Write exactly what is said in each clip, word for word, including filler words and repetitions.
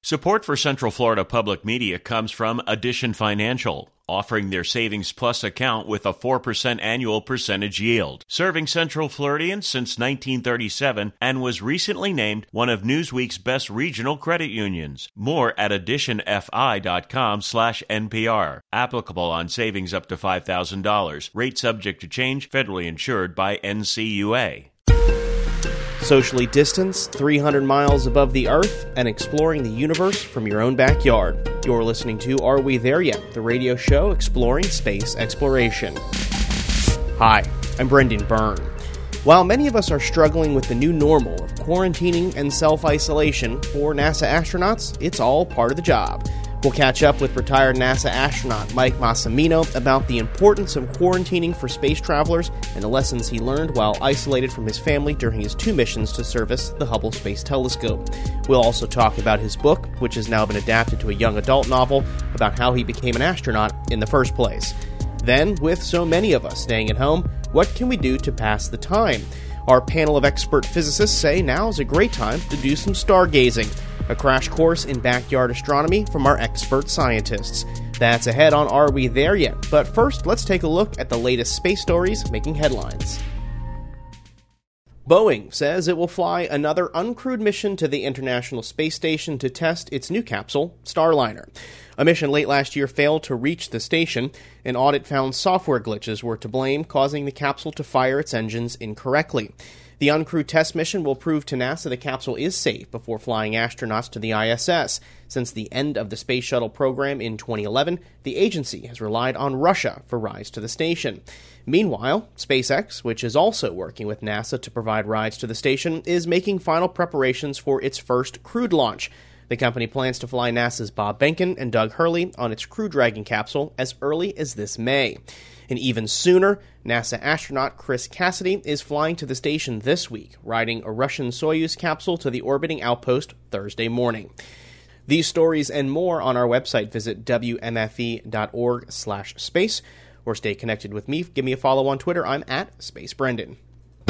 Support for Central Florida Public Media comes from Addition Financial, offering their Savings Plus account with a four percent annual percentage yield. Serving Central Floridians since nineteen thirty-seven and was recently named one of Newsweek's best regional credit unions. More at additionfi.com slash NPR. Applicable on savings up to five thousand dollars. Rate subject to change. Federally insured by N C U A. Socially distanced, three hundred miles above the Earth, and exploring the universe from your own backyard. You're listening to Are We There Yet?, the radio show exploring space exploration. Hi, I'm Brendan Byrne. While many of us are struggling with the new normal of quarantining and self-isolation, for NASA astronauts, it's all part of the job. We'll catch up with retired NASA astronaut Mike Massimino about the importance of quarantining for space travelers and the lessons he learned while isolated from his family during his two missions to service the Hubble Space Telescope. We'll also talk about his book, which has now been adapted to a young adult novel, about how he became an astronaut in the first place. Then, with so many of us staying at home, what can we do to pass the time? Our panel of expert physicists say now is a great time to do some stargazing. A crash course in backyard astronomy from our expert scientists. That's ahead on Are We There Yet? But first, let's take a look at the latest space stories making headlines. Boeing says it will fly another uncrewed mission to the International Space Station to test its new capsule, Starliner. A mission late last year failed to reach the station. An audit found software glitches were to blame, causing the capsule to fire its engines incorrectly. The uncrewed test mission will prove to NASA the capsule is safe before flying astronauts to the I S S. Since the end of the Space Shuttle program in twenty eleven, the agency has relied on Russia for rides to the station. Meanwhile, SpaceX, which is also working with NASA to provide rides to the station, is making final preparations for its first crewed launch. The company plans to fly NASA's Bob Behnken and Doug Hurley on its Crew Dragon capsule as early as this May. And even sooner, NASA astronaut Chris Cassidy is flying to the station this week, riding a Russian Soyuz capsule to the orbiting outpost Thursday morning. These stories and more on our website. Visit W M F E dot org slash space, or stay connected with me. Give me a follow on Twitter. I'm at Space Brendan.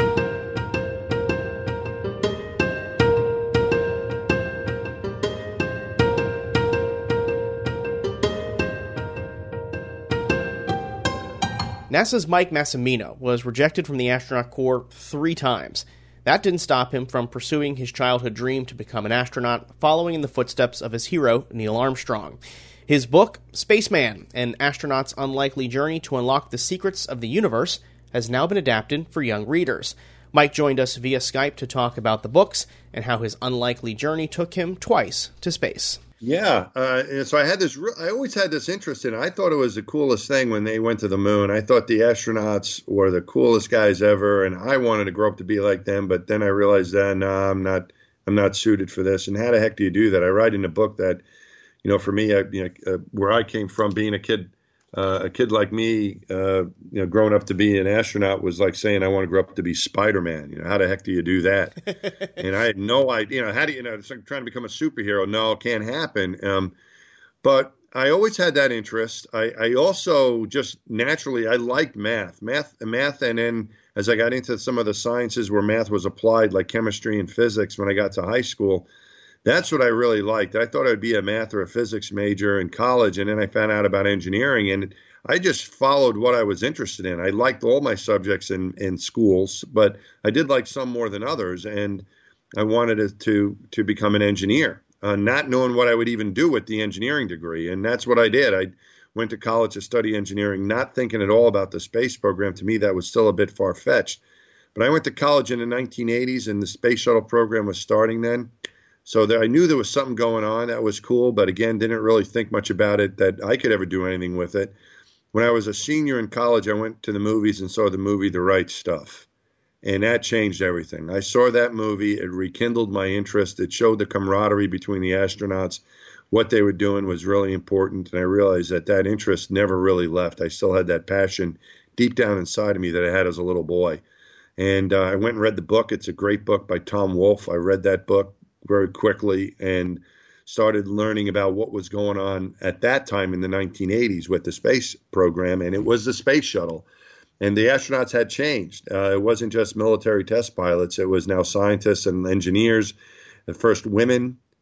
NASA's Mike Massimino was rejected from the astronaut corps three times. That didn't stop him from pursuing his childhood dream to become an astronaut, following in the footsteps of his hero, Neil Armstrong. His book, Spaceman, An Astronaut's Unlikely Journey to Unlock the Secrets of the Universe, has now been adapted for young readers. Mike joined us via Skype to talk about the books and how his unlikely journey took him twice to space. Yeah, uh, and so I had this. I always had this interest in it. I thought it was the coolest thing when they went to the moon. I thought the astronauts were the coolest guys ever, and I wanted to grow up to be like them. But then I realized that no, I'm not. I'm not suited for this. And how the heck do you do that? I write in the book that, you know, for me, I, you know, uh, where I came from, being a kid, uh, a kid like me, uh, you know, growing up to be an astronaut was like saying I want to grow up to be Spider-Man. You know, how the heck do you do that? And I had no idea. You know, how do you, you know, it's like trying to become a superhero. No, it can't happen. Um, but I always had that interest. I, I also just naturally, I liked math, math, math. And then as I got into some of the sciences where math was applied, like chemistry and physics, when I got to high school, that's what I really liked. I thought I'd be a math or a physics major in college, and then I found out about engineering, and I just followed what I was interested in. I liked all my subjects in, in schools, but I did like some more than others, and I wanted to to become an engineer, uh, not knowing what I would even do with the engineering degree, and that's what I did. I went to college to study engineering, not thinking at all about the space program. To me, that was still a bit far-fetched. But I went to college in the nineteen eighties, and the space shuttle program was starting then. So there, I knew there was something going on that was cool, but again, didn't really think much about it, that I could ever do anything with it. When I was a senior in college, I went to the movies and saw the movie The Right Stuff. And that changed everything. I saw that movie. It rekindled my interest. It showed the camaraderie between the astronauts. What they were doing was really important. And I realized that that interest never really left. I still had that passion deep down inside of me that I had as a little boy. And uh, I went and read the book. It's a great book by Tom Wolfe. I read that book very quickly and started learning about what was going on at that time in the nineteen eighties with the space program. And it was the space shuttle. And the astronauts had changed. Uh, it wasn't just military test pilots. It was now scientists and engineers, the first women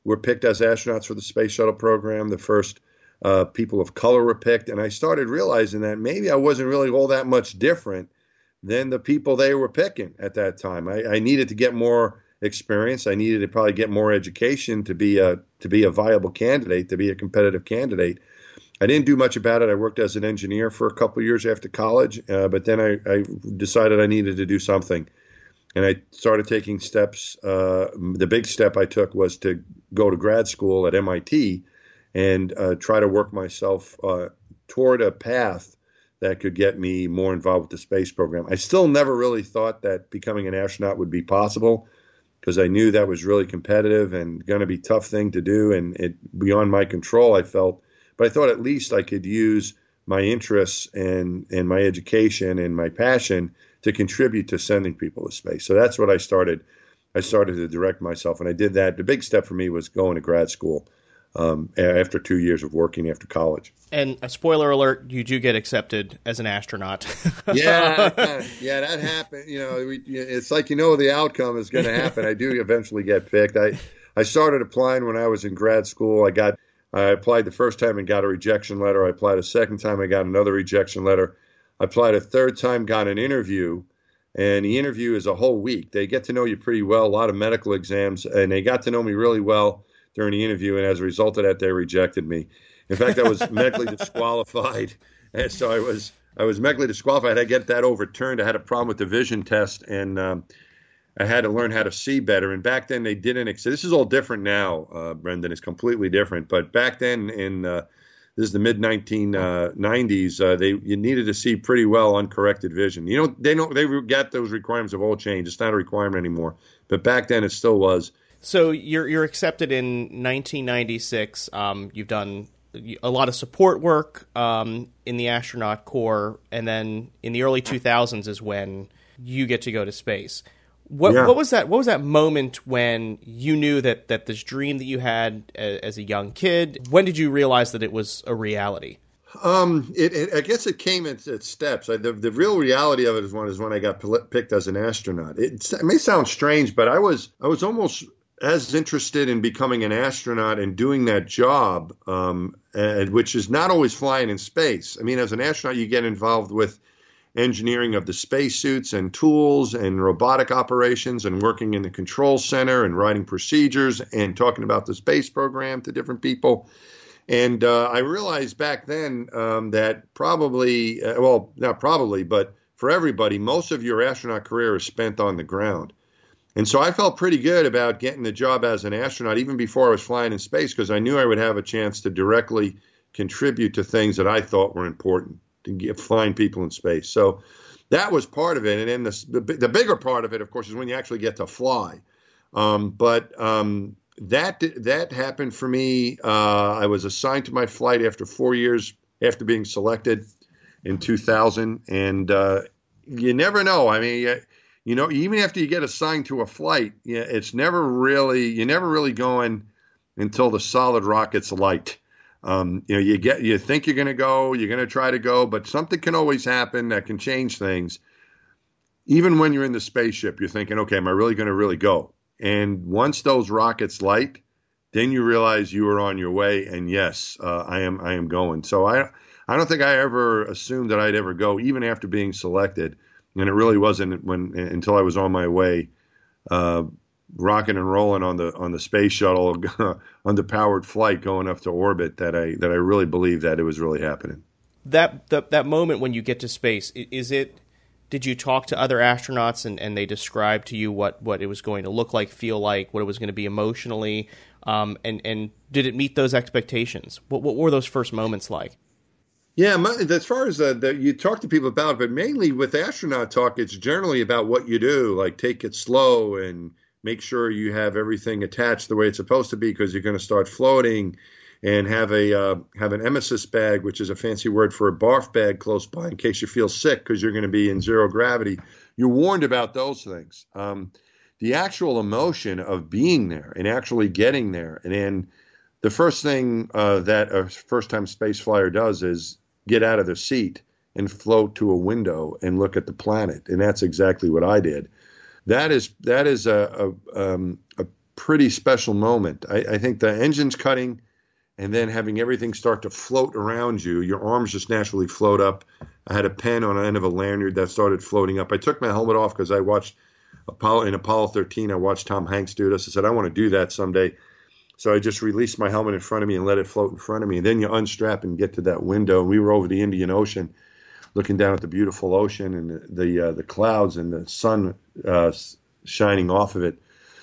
were picked as astronauts for the space shuttle program. The first uh, people of color were picked. And I started realizing that maybe I wasn't really all that much different than the people they were picking at that time. I, I needed to get more experience. I needed to probably get more education to be a to be a viable candidate, to be a competitive candidate. I didn't do much about it. I worked as an engineer for a couple of years after college, uh, but then I, I decided I needed to do something. And I started taking steps. Uh, the big step I took was to go to grad school at M I T and uh, try to work myself uh, toward a path that could get me more involved with the space program. I still never really thought that becoming an astronaut would be possible, because I knew that was really competitive and going to be a tough thing to do and it beyond my control, I felt. But I thought at least I could use my interests and, and my education and my passion to contribute to sending people to space. So that's what I started. I started to direct myself, and I did that. The big step for me was going to grad school um, after two years of working after college. And a spoiler alert, you do get accepted as an astronaut. yeah, yeah, that happened. You know, we, it's like you know the outcome is going to happen. I do eventually get picked. I, I started applying when I was in grad school. I got I applied the first time and got a rejection letter. I applied a second time, I got another rejection letter. I applied a third time, got an interview, and the interview is a whole week. They get to know you pretty well, a lot of medical exams, and they got to know me really well during the interview, and as a result of that, they rejected me. In fact, I was medically disqualified, and so I was I was medically disqualified. I had to get that overturned. I had a problem with the vision test, and um, I had to learn how to see better. And back then, they didn't. Ex- this is all different now, uh, Brendan. It's completely different. But back then, in uh, this is the mid nineteen nineties, uh, they you needed to see pretty well uncorrected vision. You know, they don't they got those requirements have all changed. It's not a requirement anymore. But back then, it still was. So you're you're accepted in nineteen ninety-six. Um, you've done a lot of support work um, in the astronaut corps, and then in the early two thousands is when you get to go to space. What, yeah. what was that? What was that moment when you knew that, that this dream that you had as, as a young kid? When did you realize that it was a reality? Um, it, it, I guess it came in its steps. I, the, the real reality of it is when is when I got picked as an astronaut. It, it may sound strange, but I was I was almost as interested in becoming an astronaut and doing that job, um, and, which is not always flying in space. I mean, as an astronaut, you get involved with engineering of the spacesuits and tools and robotic operations and working in the control center and writing procedures and talking about the space program to different people. And uh, I realized back then um, that probably, uh, well, not probably, but for everybody, most of your astronaut career is spent on the ground. And so I felt pretty good about getting the job as an astronaut, even before I was flying in space, because I knew I would have a chance to directly contribute to things that I thought were important, to get, find people in space. So that was part of it. And then the, the, the bigger part of it, of course, is when you actually get to fly. Um, but um, that that happened for me. Uh, I was assigned to my flight after four years after being selected in two thousand. And uh, you never know. I mean, you know, even after you get assigned to a flight, yeah, it's never really, you're never really going until the solid rocket's light. Um, you know, you get, you think you're going to go, you're going to try to go, but something can always happen that can change things. Even when you're in the spaceship, you're thinking, okay, am I really going to really go? And once those rockets light, then you realize you are on your way. And yes, uh, I am, I am going. So I, I don't think I ever assumed that I'd ever go, even after being selected. And it really wasn't when until I was on my way, uh, rocking and rolling on the on the space shuttle, on the powered flight going up to orbit, that I that I really believed that it was really happening. That the, that moment when you get to space, is it? Did you talk to other astronauts and, and they described to you what, what it was going to look like, feel like, what it was going to be emotionally, um, and and did it meet those expectations? What what were those first moments like? Yeah, as far as the, the, you talk to people about it, but mainly with astronaut talk, it's generally about what you do, like take it slow and make sure you have everything attached the way it's supposed to be, because you're going to start floating, and have a uh, have an emesis bag, which is a fancy word for a barf bag, close by in case you feel sick because you're going to be in zero gravity. You're warned about those things. Um, the actual emotion of being there and actually getting there, and then the first thing uh, that a first-time space flyer does is get out of their seat and float to a window and look at the planet. And that's exactly what I did. That is that is a a, um, a pretty special moment. I, I think the engine's cutting and then having everything start to float around you, your arms just naturally float up. I had a pen on the end of a lanyard that started floating up. I took my helmet off because I watched Apollo in Apollo thirteen. I watched Tom Hanks do this. I said, I want to do that someday. So I just released my helmet in front of me and let it float in front of me. And then you unstrap and get to that window. And we were over the Indian Ocean, looking down at the beautiful ocean and the the, uh, the clouds and the sun uh, shining off of it.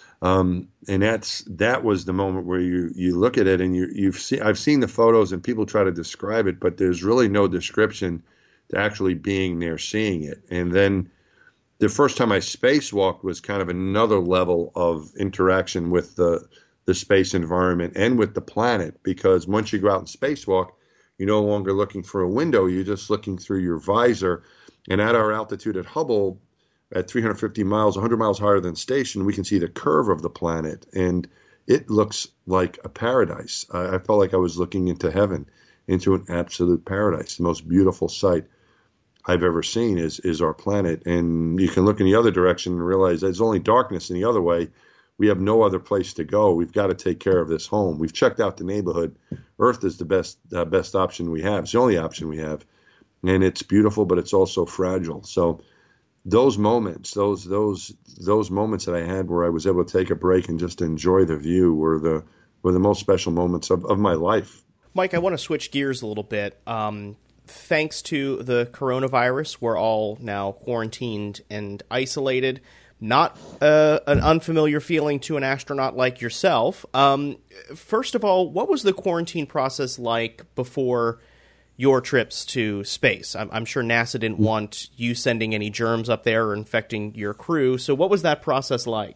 Um, and that's that was the moment where you you look at it and you you've seen I've seen the photos and people try to describe it, but there's really no description to actually being there, seeing it. And then the first time I spacewalked was kind of another level of interaction with the the space environment and with the planet, because once you go out and spacewalk, you're no longer looking for a window, you're just looking through your visor. And at our altitude at Hubble, at three hundred fifty miles, one hundred miles higher than station, we can see the curve of the planet, and it looks like a paradise. I, I felt like I was looking into heaven, into an absolute paradise. The most beautiful sight I've ever seen is is our planet. And you can look in the other direction and realize there's only darkness in the other way. We have no other place to go. We've got to take care of this home. We've checked out the neighborhood. Earth is the best uh, best option we have. It's the only option we have. And it's beautiful, but it's also fragile. So those moments, those those those moments that I had where I was able to take a break and just enjoy the view were the were the most special moments of, of my life. Mike, I want to switch gears a little bit. Um, thanks to the coronavirus, we're all now quarantined and isolated. Not uh, an unfamiliar feeling to an astronaut like yourself. Um, first of all, what was the quarantine process like before your trips to space? I'm, I'm sure NASA didn't want you sending any germs up there or infecting your crew. So what was that process like?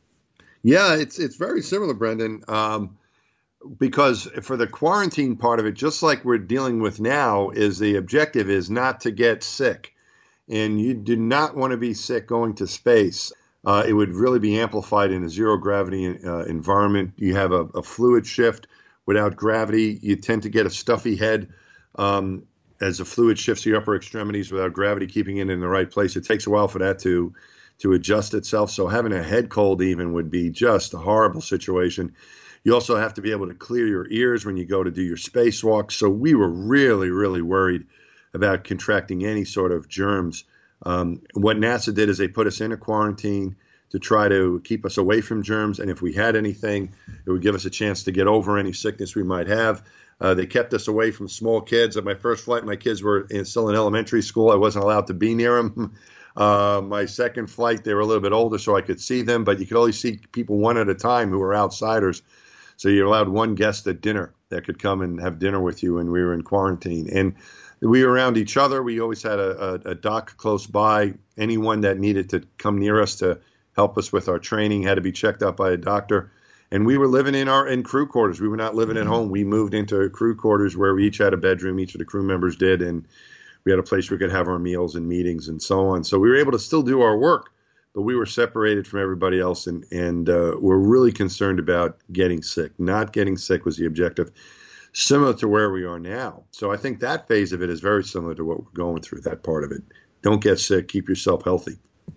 Yeah, it's it's very similar, Brendan, um, because for the quarantine part of it, just like we're dealing with now, is the objective is not to get sick. And you do not want to be sick going to space. Uh, it would really be amplified in a zero gravity uh, environment. You have a, a fluid shift without gravity. You tend to get a stuffy head um, as the fluid shifts to your upper extremities without gravity keeping it in the right place. It takes a while for that to to adjust itself. So having a head cold even would be just a horrible situation. You also have to be able to clear your ears when you go to do your spacewalk. So we were really, really worried about contracting any sort of germs. Um, what NASA did is they put us in a quarantine to try to keep us away from germs. And if we had anything, it would give us a chance to get over any sickness we might have. Uh, they kept us away from small kids. At my first flight, my kids were in, still in elementary school. I wasn't allowed to be near them. Uh, my second flight, they were a little bit older, so I could see them, but you could only see people one at a time who were outsiders. So you're allowed one guest at dinner that could come and have dinner with you when we were in quarantine. And we were around each other. We always had a, a, a doc close by. Anyone that needed to come near us to help us with our training had to be checked out by a doctor. And we were living in our in crew quarters. We were not living at home. We moved into crew quarters where we each had a bedroom. Each of the crew members did. And we had a place where we could have our meals and meetings and so on. So we were able to still do our work, but we were separated from everybody else. And, and uh, we're really concerned about getting sick. Not getting sick was the objective. Similar to where we are now. So I think that phase of it is very similar to what we're going through, that part of it. Don't get sick. Keep yourself healthy.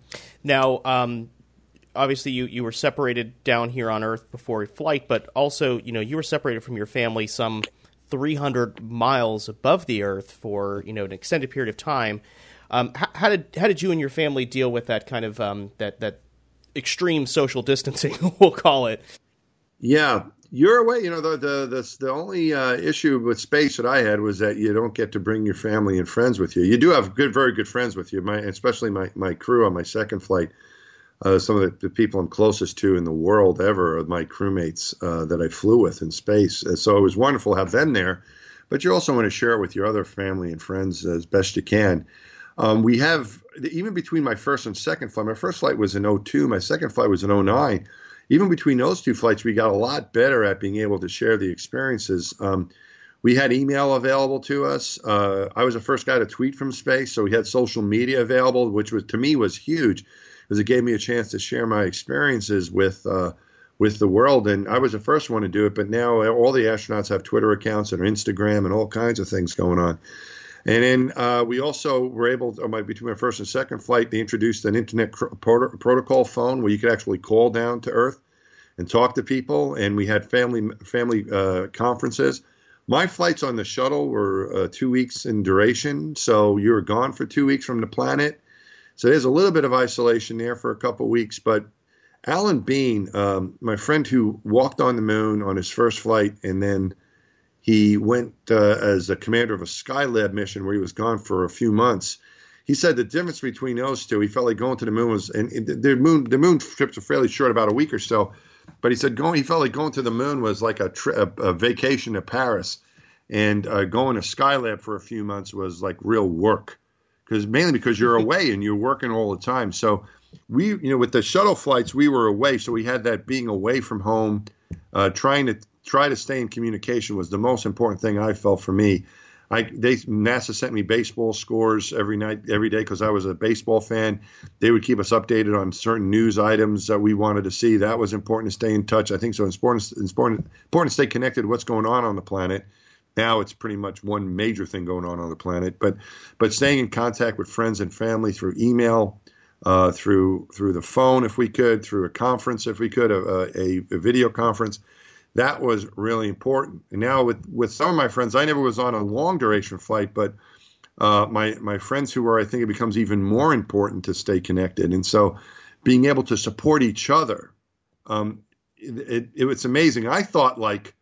Now, um, obviously, you, you were separated down here on Earth before flight, but also, you know, you were separated from your family some three hundred miles above the Earth for, you know, an extended period of time. Um, how, how did how did you and your family deal with that kind of um, that that extreme social distancing, we'll call it? Yeah. You're away. You know, the the the, the only uh, issue with space that I had was that you don't get to bring your family and friends with you. You do have good, very good friends with you, my, especially my, my crew on my second flight. Uh, some of the, the people I'm closest to in the world ever are my crewmates uh, that I flew with in space. Uh, so it was wonderful to have them there. But you also want to share it with your other family and friends as best you can. Um, we have, even between my first and second flight, my first flight was in oh two, my second flight was in oh nine. Even between those two flights, we got a lot better at being able to share the experiences. Um, we had email available to us. Uh, I was the first guy to tweet from space, so we had social media available, which was to me was huge, because it gave me a chance to share my experiences with uh, with the world. And I was the first one to do it, but now all the astronauts have Twitter accounts and Instagram and all kinds of things going on. And then uh, we also were able, to, my, between my first and second flight, they introduced an internet cr- prot- protocol phone where you could actually call down to Earth and talk to people. And we had family family uh, conferences. My flights on the shuttle were uh, two weeks in duration, so you were gone for two weeks from the planet. So there's a little bit of isolation there for a couple of weeks. But Alan Bean, um, my friend who walked on the moon on his first flight, and then he went uh, as a commander of a Skylab mission where he was gone for a few months. He said the difference between those two, he felt like going to the moon was, and the moon the moon trips are fairly short, about a week or so. But he said going, he felt like going to the moon was like a, tri- a, a vacation to Paris, and uh, going to Skylab for a few months was like real work, because mainly because you're away and you're working all the time. So we, you know, with the shuttle flights, we were away, so we had that being away from home, uh, trying to try to stay in communication was the most important thing I felt for me. I, they, NASA sent me baseball scores every night, every day, because I was a baseball fan. They would keep us updated on certain news items that we wanted to see. That was important to stay in touch. I think so. It's important, it's important, important to stay connected to what's going on on the planet. Now it's pretty much one major thing going on on the planet. But but staying in contact with friends and family through email, uh, through through the phone if we could, through a conference if we could, a, a, a video conference. That was really important. And now with, with some of my friends, I never was on a long duration flight, but uh, my my friends who were, I think it becomes even more important to stay connected. And so being able to support each other, um, it, it, it was amazing. I thought, like,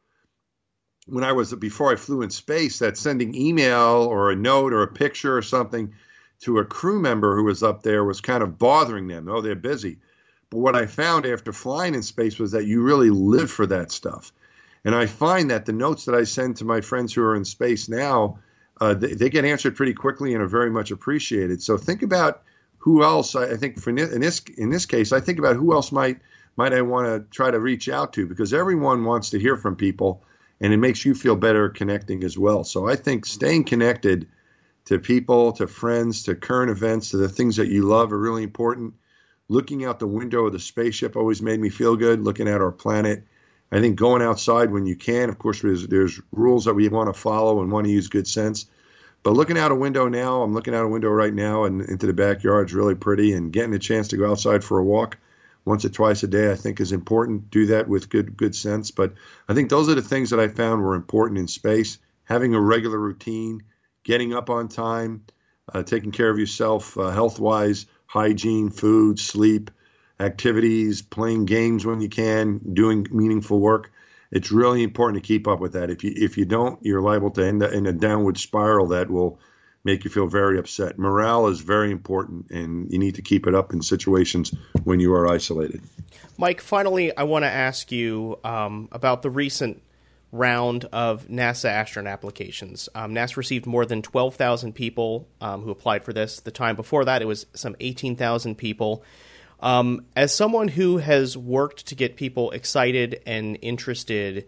when I was, before I flew in space, that sending email or a note or a picture or something to a crew member who was up there was kind of bothering them. Oh, they're busy. But what I found after flying in space was that you really live for that stuff. And I find that the notes that I send to my friends who are in space now, uh, they, they get answered pretty quickly and are very much appreciated. So think about who else. I, I think for in this in this case, I think about who else might might I want to try to reach out to, because everyone wants to hear from people, and it makes you feel better connecting as well. So I think staying connected to people, to friends, to current events, to the things that you love are really important. Looking out the window of the spaceship always made me feel good, looking at our planet. I think going outside when you can, of course, there's, there's rules that we want to follow and want to use good sense. But looking out a window now, I'm looking out a window right now and into the backyard is really pretty. And getting a chance to go outside for a walk once or twice a day, I think is important. Do that with good good sense. But I think those are the things that I found were important in space. Having a regular routine, getting up on time, uh, taking care of yourself uh, health-wise, hygiene, food, sleep, activities, playing games when you can, doing meaningful work. It's really important to keep up with that. If you if you don't, you're liable to end up in a downward spiral that will make you feel very upset. Morale is very important, and you need to keep it up in situations when you are isolated. Mike, finally, I want to ask you um, about the recent round of NASA astronaut applications. Um, NASA received more than twelve thousand people um, who applied for this. The time before that, it was some eighteen thousand people. Um, as someone who has worked to get people excited and interested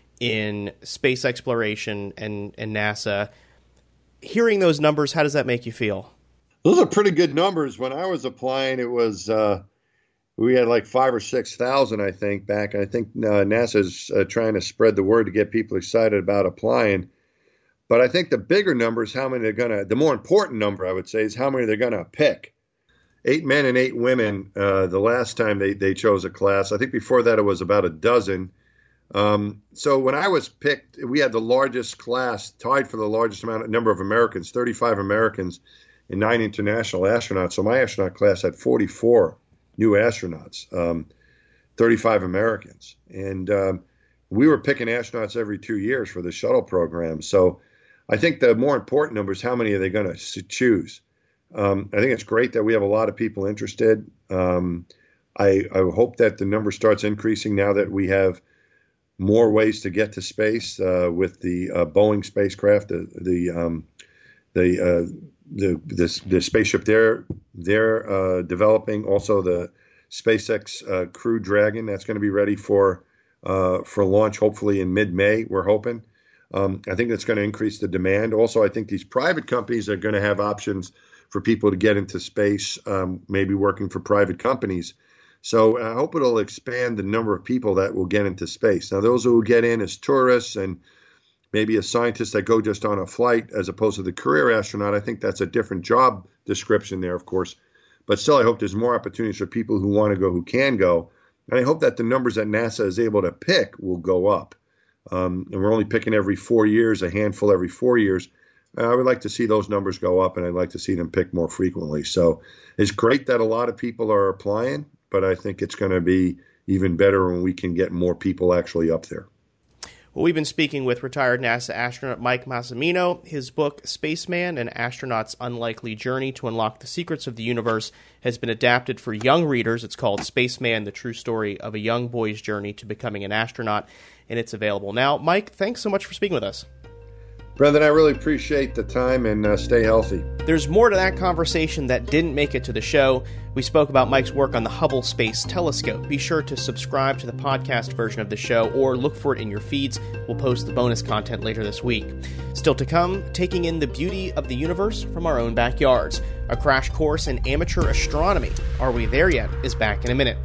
in space exploration and, and NASA, hearing those numbers, how does that make you feel? Those are pretty good numbers. When I was applying, it was uh, we had like five or six thousand, I think, back. And I think uh, NASA's uh, trying to spread the word to get people excited about applying. But I think the bigger number is how many they're going to. The more important number, I would say, is how many they're going to pick. Eight men and eight women. Uh, the last time they they chose a class, I think before that it was about a dozen. Um, so when I was picked, we had the largest class, tied for the largest amount number of Americans, thirty-five Americans and nine international astronauts. So my astronaut class had forty-four new astronauts, um, thirty-five Americans. And um, we were picking astronauts every two years for the shuttle program. So I think the more important number is how many are they going to choose. Um, I think it's great that we have a lot of people interested. Um, I, I hope that the number starts increasing now that we have more ways to get to space uh, with the uh, Boeing spacecraft, the the um, the, uh, the the the spaceship they're they're uh, developing. Also, the SpaceX uh, Crew Dragon that's going to be ready for uh, for launch, hopefully in mid-May. We're hoping. Um, I think that's going to increase the demand. Also, I think these private companies are going to have options for people to get into space, um, maybe working for private companies. So I hope it'll expand the number of people that will get into space. Now, those who will get in as tourists and maybe as scientists that go just on a flight as opposed to the career astronaut, I think that's a different job description there, of course. But still, I hope there's more opportunities for people who want to go, who can go. And I hope that the numbers that NASA is able to pick will go up. Um, and we're only picking every four years, a handful every four years. I would like to see those numbers go up, and I'd like to see them pick more frequently. So it's great that a lot of people are applying, but I think it's going to be even better when we can get more people actually up there. Well, we've been speaking with retired NASA astronaut Mike Massimino. His book, Spaceman, An Astronaut's Unlikely Journey to Unlock the Secrets of the Universe, has been adapted for young readers. It's called Spaceman, The True Story of a Young Boy's Journey to Becoming an Astronaut, and it's available now. Mike, thanks so much for speaking with us. Brendan, I really appreciate the time, and uh, stay healthy. There's more to that conversation that didn't make it to the show. We spoke about Mike's work on the Hubble Space Telescope. Be sure to subscribe to the podcast version of the show or look for it in your feeds. We'll post the bonus content later this week. Still to come, taking in the beauty of the universe from our own backyards. A crash course in amateur astronomy. Are We There Yet? Is back in a minute.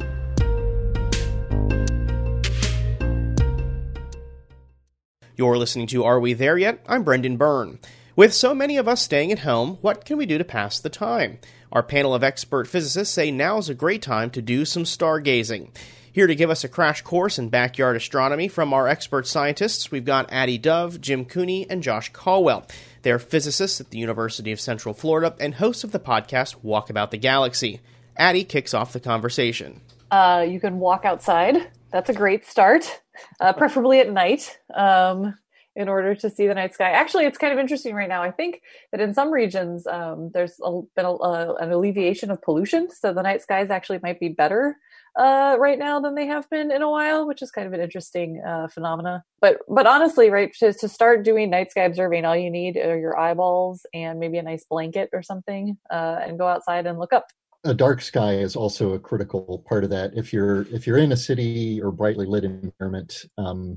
You're listening to Are We There Yet? I'm Brendan Byrne. With so many of us staying at home, what can we do to pass the time? Our panel of expert physicists say now's a great time to do some stargazing. Here to give us a crash course in backyard astronomy from our expert scientists, we've got Addie Dove, Jim Cooney, and Josh Caldwell. They're physicists at the University of Central Florida and hosts of the podcast Walk About the Galaxy. Addie kicks off the conversation. Uh, you can walk outside. That's a great start, uh, preferably at night, um, in order to see the night sky. Actually, it's kind of interesting right now. I think that in some regions, um, there's a, been a, a, an alleviation of pollution, so the night skies actually might be better uh, right now than they have been in a while, which is kind of an interesting uh, phenomena. But but honestly, right, to, to start doing night sky observing, all you need are your eyeballs and maybe a nice blanket or something, uh, and go outside and look up. A dark sky is also a critical part of that. If you're if you're in a city or brightly lit environment, um,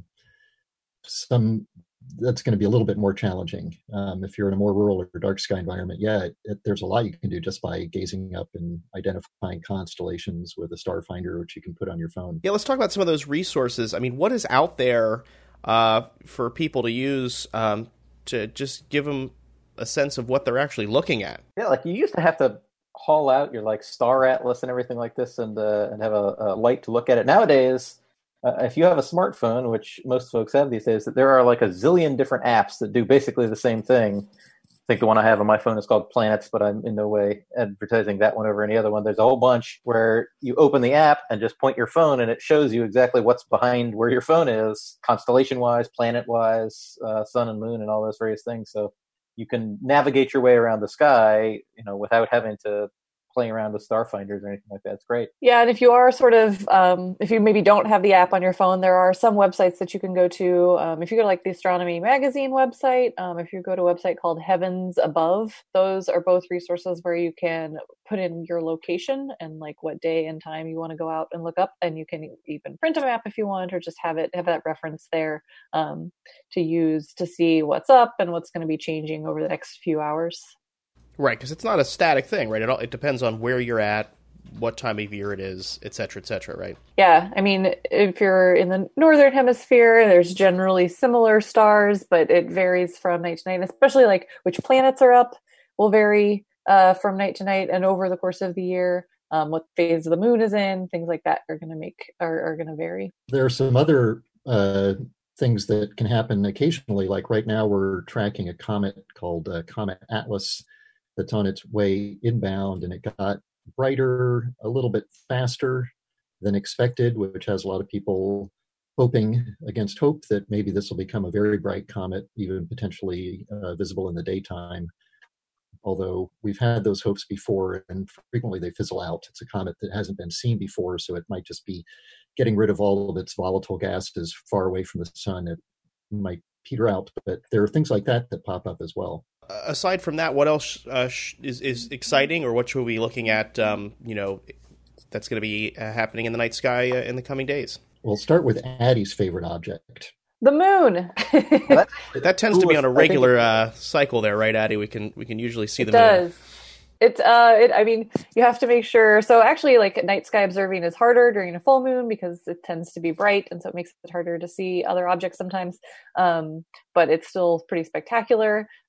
some that's going to be a little bit more challenging. Um, if you're in a more rural or dark sky environment, yeah, it, it, there's a lot you can do just by gazing up and identifying constellations with a star finder, which you can put on your phone. Yeah, let's talk about some of those resources. I mean, what is out there uh, for people to use um, to just give them a sense of what they're actually looking at? Yeah, like you used to have to haul out your like star atlas and everything like this and uh, and have a, a light to look at it. Nowadays, uh, if you have a smartphone, which most folks have these days, that there are like a zillion different apps that do basically the same thing. I think the one I have on my phone is called Planets, but I'm in no way advertising that one over any other one. There's a whole bunch where you open the app and just point your phone and it shows you exactly what's behind where your phone is, constellation-wise, planet-wise, uh, sun and moon and all those various things. So you can navigate your way around the sky, you know, without having to play around with star finders or anything like that. It's great. Yeah, and if you are sort of, um, if you maybe don't have the app on your phone, there are some websites that you can go to. Um, if you go to like the Astronomy Magazine website, um, if you go to a website called Heavens Above, those are both resources where you can put in your location and like what day and time you want to go out and look up, and you can even print a map if you want, or just have it have that reference there um, to use to see what's up and what's going to be changing over the next few hours. Right, because it's not a static thing, right? It all, it depends on where you're at, what time of year it is, et cetera, et cetera, right? Yeah, I mean, if you're in the northern hemisphere, there's generally similar stars, but it varies from night to night, especially like which planets are up will vary uh, from night to night and over the course of the year. Um, what phase of the moon is in, things like that are going to make are, are going to vary. There are some other uh, things that can happen occasionally. Like right now, we're tracking a comet called uh, Comet Atlas that's on its way inbound, and it got brighter a little bit faster than expected, which has a lot of people hoping against hope that maybe this will become a very bright comet, even potentially uh, visible in the daytime. Although we've had those hopes before, and frequently they fizzle out. It's a comet that hasn't been seen before, so it might just be getting rid of all of its volatile gases far away from the sun. It might peter out, but there are things like that that pop up as well. Aside from that, what else uh, is is exciting, or what should we be looking at? Um, you know, that's going to be uh, happening in the night sky uh, in the coming days. We'll start with Addie's favorite object, the moon. that, that tends to be on a regular uh, cycle, there, right, Addie? We can we can usually see it the does. moon. It's uh, it, I mean, you have to make sure. So actually, like night sky observing is harder during a full moon because it tends to be bright, and so it makes it harder to see other objects sometimes. Um, but it's still pretty spectacular.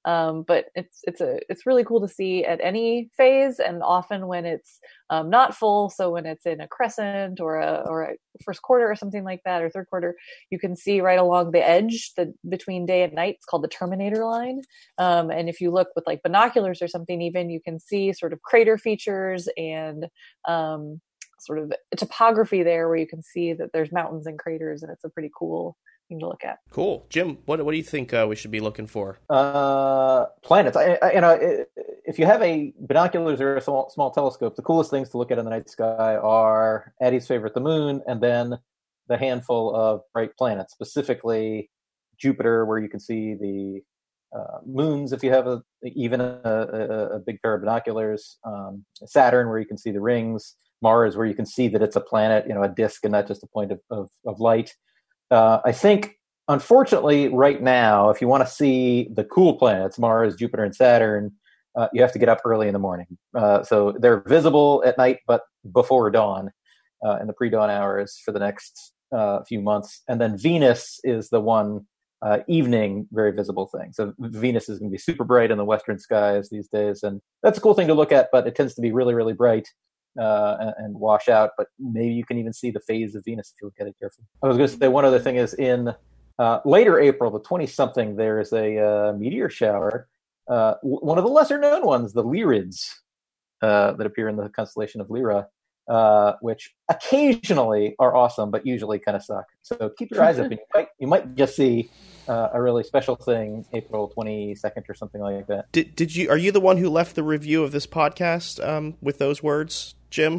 Um, but it's it's a it's really cool to see at any phase, and often when it's um, not full. So when it's in a crescent or a or a first quarter or something like that, or third quarter, you can see right along the edge, the between day and night. It's called the terminator line. Um, and if you look with like binoculars or something, even you can see sort of crater features and um, sort of topography there, where you can see that there's mountains and craters, and it's a pretty cool thing to look at. Cool. Jim, what what do you think uh, we should be looking for? Uh, planets. I, I, you know, if you have a binoculars or a small, small telescope, the coolest things to look at in the night sky are Addie's favorite, the moon, and then the handful of bright planets, specifically Jupiter, where you can see the uh, moons if you have a even a, a, a big pair of binoculars, um, Saturn, where you can see the rings, Mars, where you can see that it's a planet, you know, a disk and not just a point of, of, of light. Uh, I think, unfortunately, right now, if you want to see the cool planets, Mars, Jupiter, and Saturn, uh, you have to get up early in the morning. Uh, so they're visible at night, but before dawn, uh, in the pre-dawn hours for the next uh, few months. And then Venus is the one uh, evening, very visible thing. So Venus is going to be super bright in the western skies these days. And that's a cool thing to look at, but it tends to be really, really bright. Uh, and, and wash out, but maybe you can even see the phase of Venus if you look at it carefully. I was going to say one other thing is in uh, later April, the twenty-something, there is a uh, meteor shower, uh, w- one of the lesser-known ones, the Lyrids, uh, that appear in the constellation of Lyra, uh, which occasionally are awesome, but usually kind of suck. So keep your eyes open. You might, you might just see uh, a really special thing April twenty-second or something like that. Did did you? Are you the one who left the review of this podcast um, with those words, Jim?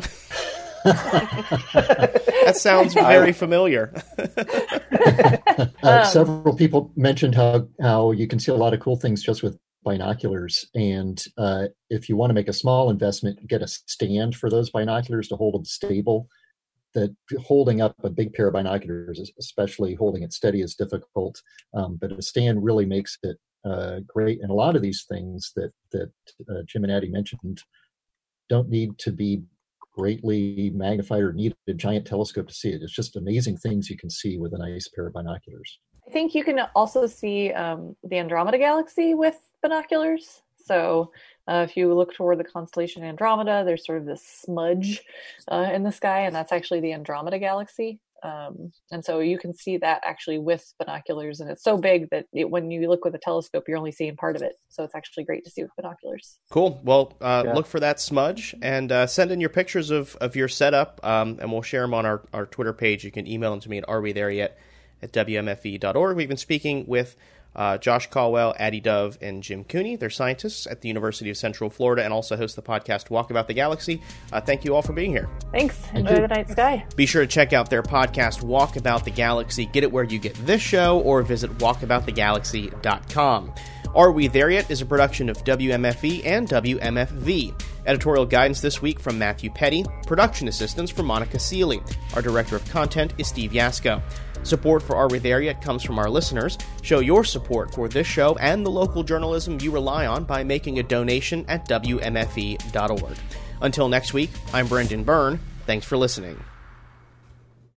That sounds very familiar. uh, Um, several people mentioned how, how you can see a lot of cool things just with binoculars. And uh, if you want to make a small investment, get a stand for those binoculars to hold them stable. That holding up a big pair of binoculars, especially holding it steady, is difficult. Um, but a stand really makes it uh, great. And a lot of these things that, that uh, Jim and Addie mentioned don't need to be greatly magnified or need a giant telescope to see it. It's just amazing things you can see with a nice pair of binoculars. I think you can also see um, the Andromeda Galaxy with binoculars. So uh, if you look toward the constellation Andromeda, there's sort of this smudge uh, in the sky, and that's actually the Andromeda Galaxy. Um, and so you can see that actually with binoculars, and it's so big that it, when you look with a telescope, you're only seeing part of it. So it's actually great to see with binoculars. Cool. Well, uh, Yeah. look for that smudge and uh, send in your pictures of, of your setup, um, and we'll share them on our, our Twitter page. You can email them to me at arewethereyet at w m f e dot org. We've been speaking with Uh, Josh Caldwell, Addie Dove, and Jim Cooney. They're scientists at the University of Central Florida and also host the podcast Walk About the Galaxy. Uh, thank you all for being here. Thanks. Enjoy the night sky. Be sure to check out their podcast, Walk About the Galaxy. Get it where you get this show, or visit walk about the galaxy dot com. Are We There Yet is a production of W M F E and W M F V. Editorial guidance this week from Matthew Petty. Production assistance from Monica Seeley. Our director of content is Steve Yasko. Support for Are We There Yet comes from our listeners. Show your support for this show and the local journalism you rely on by making a donation at w m f e dot org. Until next week, I'm Brendan Byrne. Thanks for listening.